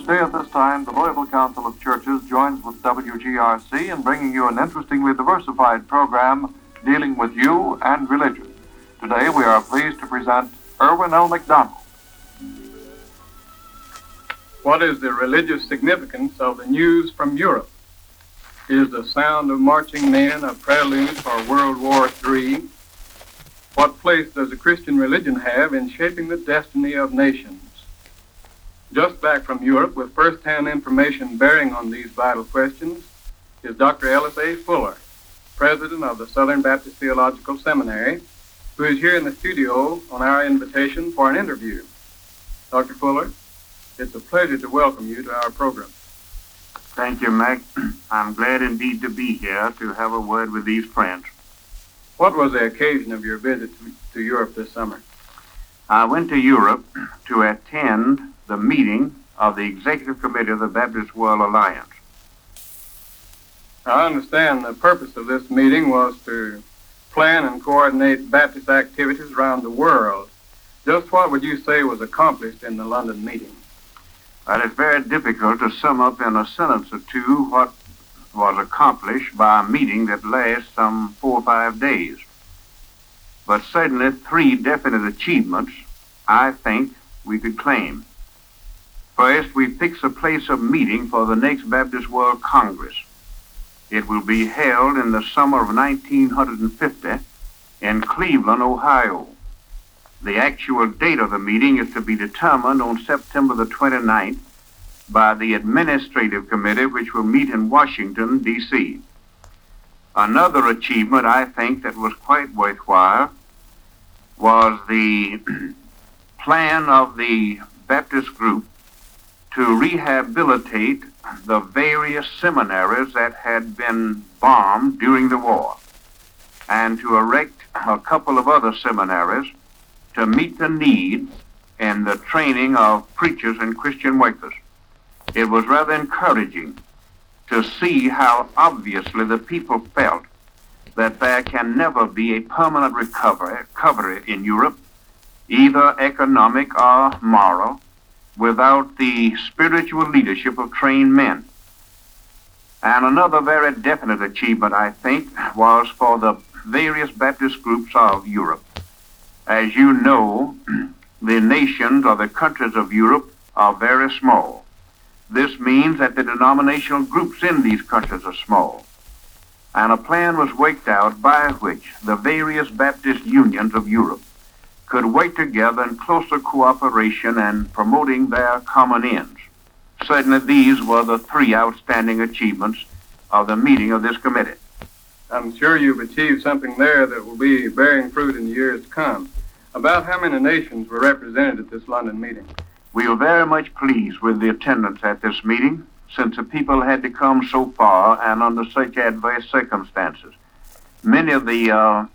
Tuesday at this time, the Louisville Council of Churches joins with WGRC in bringing you an interestingly diversified program dealing with you and religion. Today we are pleased to present Erwin L. McDonald. What is the religious significance of the news from Europe? Is the sound of marching men a prelude for World War III? What place does the Christian religion have in shaping the destiny of nations? Just back from Europe with first-hand information bearing on these vital questions is Dr. Ellis A. Fuller, president of the Southern Baptist Theological Seminary, who is here in the studio on our invitation for an interview. Dr. Fuller, it's a pleasure to welcome you to our program. Thank you, Mac. I'm glad indeed to be here to have a word with these friends. What was the occasion of your visit to Europe this summer? I went to Europe to attend the meeting of the Executive Committee of the Baptist World Alliance. I understand the purpose of this meeting was to plan and coordinate Baptist activities around the world. Just what would you say was accomplished in the London meeting? Well, it's very difficult to sum up in a sentence or two what was accomplished by a meeting that lasts some 4 or 5 days. But certainly 3 definite achievements, I think, we could claim. First, we fix a place of meeting for the next Baptist World Congress. It will be held in the summer of 1950 in Cleveland, Ohio. The actual date of the meeting is to be determined on September the 29th by the Administrative Committee, which will meet in Washington, D.C. Another achievement, I think, that was quite worthwhile was the plan of the Baptist group to rehabilitate the various seminaries that had been bombed during the war and to erect a couple of other seminaries to meet the needs in the training of preachers and Christian workers. It was rather encouraging to see how obviously the people felt that there can never be a permanent recovery in Europe, either economic or moral, without the spiritual leadership of trained men. And another very definite achievement, I think, was for the various Baptist groups of Europe. As you know, the nations or the countries of Europe are very small. This means that the denominational groups in these countries are small. And a plan was worked out by which the various Baptist unions of Europe could work together in closer cooperation and promoting their common ends. Certainly these were the 3 outstanding achievements of the meeting of this committee. I'm sure you've achieved something there that will be bearing fruit in the years to come. About how many nations were represented at this London meeting? We were very much pleased with the attendance at this meeting, since the people had to come so far and under such adverse circumstances. Many of the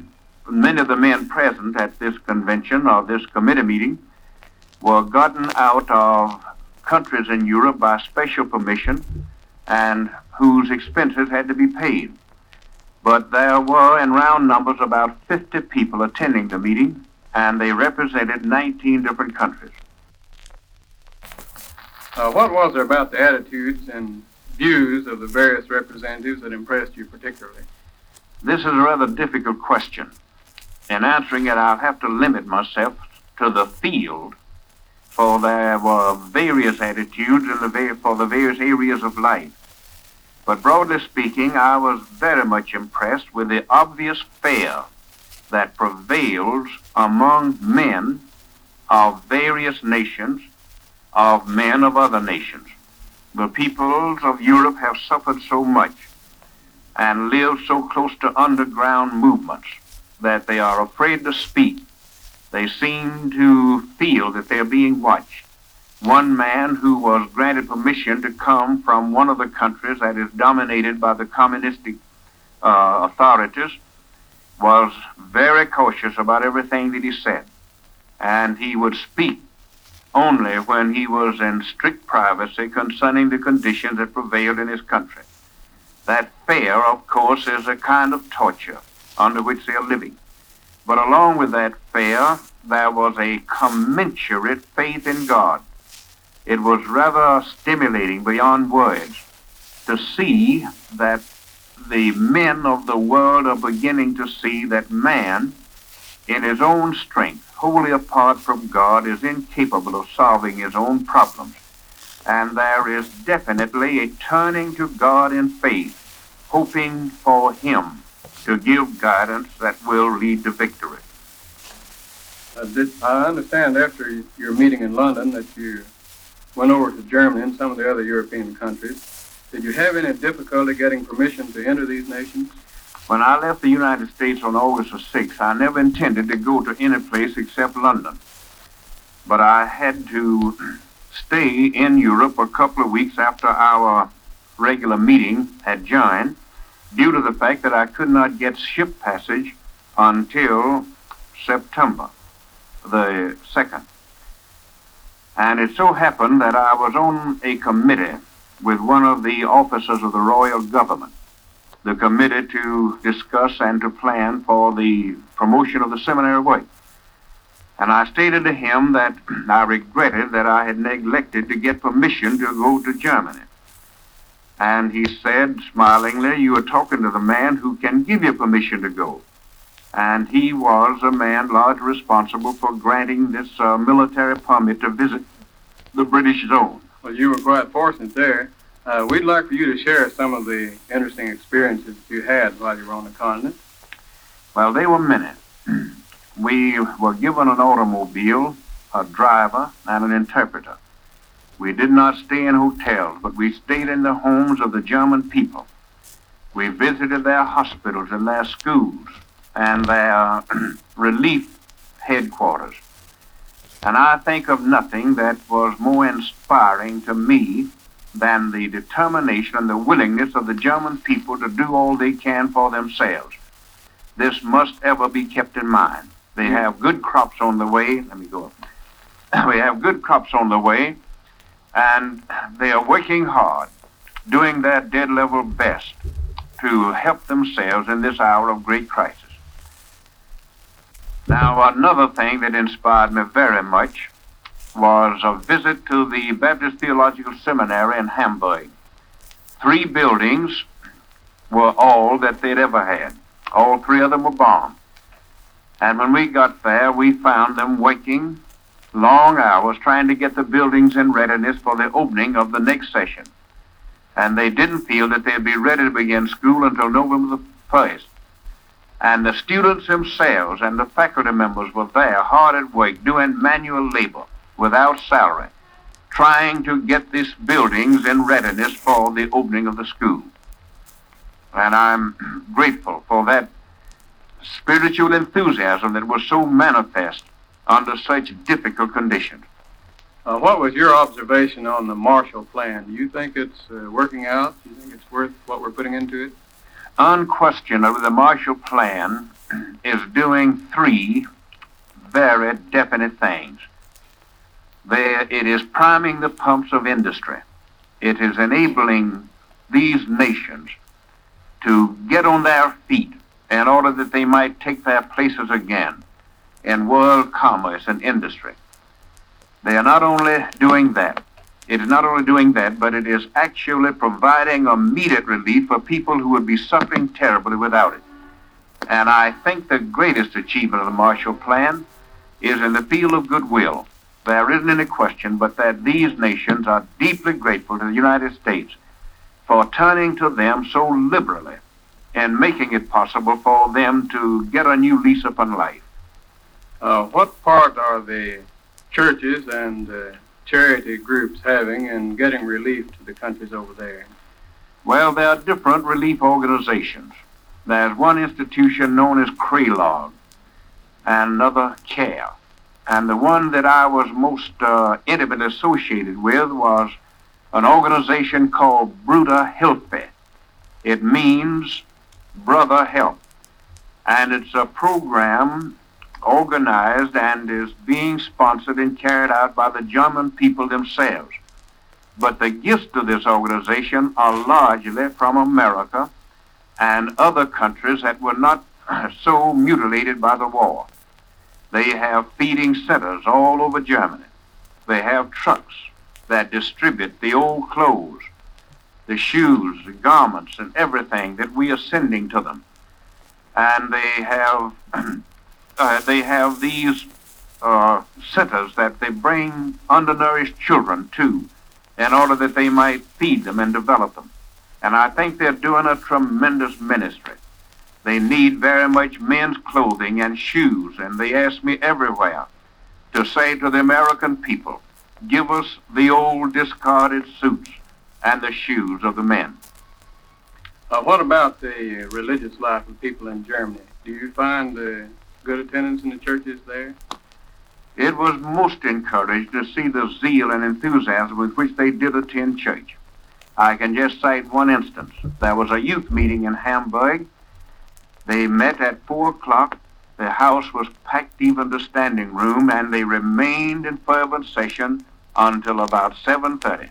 men present at this convention or this committee meeting were gotten out of countries in Europe by special permission and whose expenses had to be paid. But there were, in round numbers, about 50 people attending the meeting, and they represented 19 different countries. What was there about the attitudes and views of the various representatives that impressed you particularly? This is a rather difficult question. In answering it, I'll have to limit myself to the field, for there were various attitudes for the various areas of life. But broadly speaking, I was very much impressed with the obvious fear that prevails among men of various nations, of men of other nations. The peoples of Europe have suffered so much and live so close to underground movements that they are afraid to speak. They seem to feel that they're being watched. One man who was granted permission to come from one of the countries that is dominated by the communistic authorities was very cautious about everything that he said. And he would speak only when he was in strict privacy concerning the conditions that prevailed in his country. That fear, of course, is a kind of torture under which they are living. But along with that fear, there was a commensurate faith in God. It was rather stimulating beyond words to see that the men of the world are beginning to see that man, in his own strength, wholly apart from God, is incapable of solving his own problems. And there is definitely a turning to God in faith, hoping for him to give guidance that will lead to victory. I understand after your meeting in London that you went over to Germany and some of the other European countries. Did you have any difficulty getting permission to enter these nations? When I left the United States on August the 6th, I never intended to go to any place except London. But I had to stay in Europe a couple of weeks after our regular meeting had joined, due to the fact that I could not get ship passage until September the 2nd. And it so happened that I was on a committee with one of the officers of the royal government, the committee to discuss and to plan for the promotion of the seminary work. And I stated to him that I regretted that I had neglected to get permission to go to Germany. And he said, smilingly, "You are talking to the man who can give you permission to go." And he was a man largely responsible for granting this military permit to visit the British zone. Well, you were quite fortunate there. We'd like for you to share some of the interesting experiences you had while you were on the continent. Well, they were many. We were given an automobile, a driver, and an interpreter. We did not stay in hotels, but we stayed in the homes of the German people. We visited their hospitals and their schools and their relief headquarters. And I think of nothing that was more inspiring to me than the determination and the willingness of the German people to do all they can for themselves. This must ever be kept in mind. They have good crops on the way. We have good crops on the way, and they are working hard, doing their dead level best to help themselves in this hour of great crisis. Now, another thing that inspired me very much was a visit to the Baptist Theological Seminary in Hamburg. 3 buildings were all that they'd ever had. All 3 of them were bombed. And when we got there, we found them working long hours trying to get the buildings in readiness for the opening of the next session. And they didn't feel that they'd be ready to begin school until November the 1st. And the students themselves and the faculty members were there, hard at work, doing manual labor without salary, trying to get these buildings in readiness for the opening of the school. And I'm grateful for that spiritual enthusiasm that was so manifest under such difficult conditions. What was your observation on the Marshall Plan? Do you think it's working out? Do you think it's worth what we're putting into it? Unquestionably, the Marshall Plan is doing 3 very definite things. It is priming the pumps of industry. It is enabling these nations to get on their feet in order that they might take their places again in world commerce and industry. They are not only doing that, it is not only doing that, but it is actually providing immediate relief for people who would be suffering terribly without it. And I think the greatest achievement of the Marshall Plan is in the field of goodwill. There isn't any question but that these nations are deeply grateful to the United States for turning to them so liberally and making it possible for them to get a new lease upon life. What part are the churches and charity groups having in getting relief to the countries over there? Well, there are different relief organizations. There's one institution known as Kralog, and another CARE. And the one that I was most intimately associated with was an organization called Bruder Hilfe. It means Brother Help. And it's a program organized and is being sponsored and carried out by the German people themselves. But the gifts to this organization are largely from America and other countries that were not so mutilated by the war. They have feeding centers all over Germany. They have trucks that distribute the old clothes, the shoes, the garments, and everything that we are sending to them. And they have these centers that they bring undernourished children to in order that they might feed them and develop them. And I think they're doing a tremendous ministry. They need very much men's clothing and shoes, and they ask me everywhere to say to the American people, give us the old discarded suits and the shoes of the men. What about the religious life of people in Germany? Do you find good attendance in the churches there? It was most encouraging to see the zeal and enthusiasm with which they did attend church. I can just cite one instance. There was a youth meeting in Hamburg. They met at 4 o'clock. The house was packed even to standing room, and they remained in fervent session until about 7:30.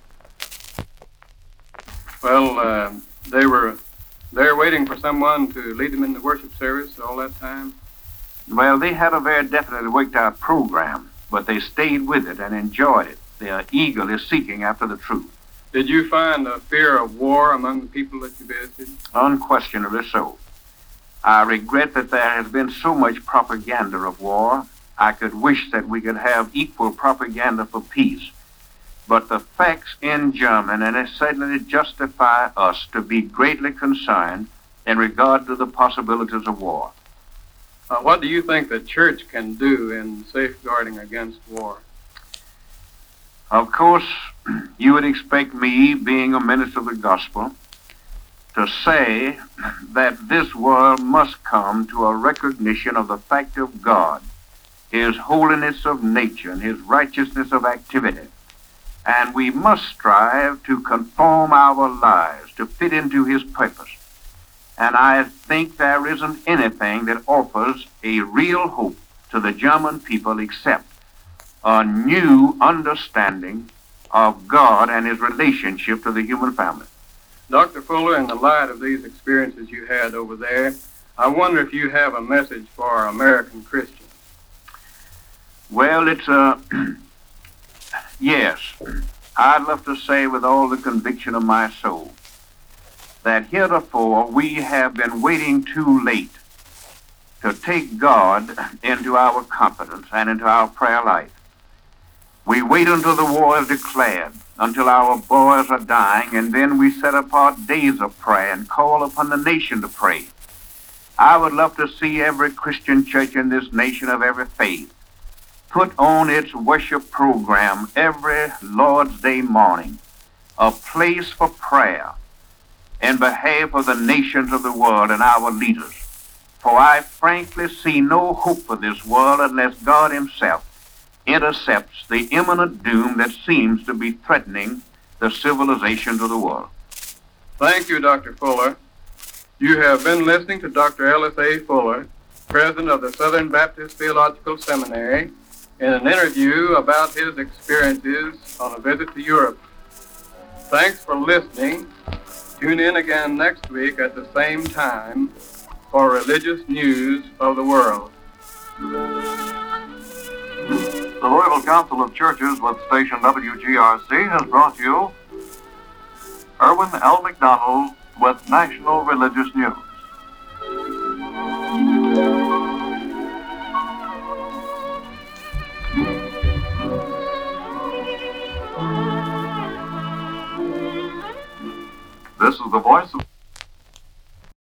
Well, they were there waiting for someone to lead them in the worship service all that time? Well, they had a very definitely worked out program, but they stayed with it and enjoyed it. They are eagerly seeking after the truth. Did you find a fear of war among the people that you visited? Unquestionably so. I regret that there has been so much propaganda of war. I could wish that we could have equal propaganda for peace. But the facts in Germany, and it certainly justify us to be greatly concerned in regard to the possibilities of war. What do you think the church can do in safeguarding against war? Of course, you would expect me, being a minister of the gospel, to say that this world must come to a recognition of the fact of God, His holiness of nature, and His righteousness of activity. And we must strive to conform our lives to fit into His purpose. And I think there isn't anything that offers a real hope to the German people except a new understanding of God and His relationship to the human family. Dr. Fuller, in the light of these experiences you had over there, I wonder if you have a message for American Christians. Well, it's yes. I'd love to say with all the conviction of my soul that heretofore we have been waiting too late to take God into our confidence and into our prayer life. We wait until the war is declared, until our boys are dying, and then we set apart days of prayer and call upon the nation to pray. I would love to see every Christian church in this nation of every faith put on its worship program every Lord's Day morning a place for prayer in behalf of the nations of the world and our leaders. For I frankly see no hope for this world unless God Himself intercepts the imminent doom that seems to be threatening the civilizations of the world. Thank you, Dr. Fuller. You have been listening to Dr. Ellis A. Fuller, president of the Southern Baptist Theological Seminary, in an interview about his experiences on a visit to Europe. Thanks for listening. Tune in again next week at the same time for religious news of the world. The Louisville Council of Churches with station WGRC has brought you Erwin L. McDonald with National Religious News. This is the voice of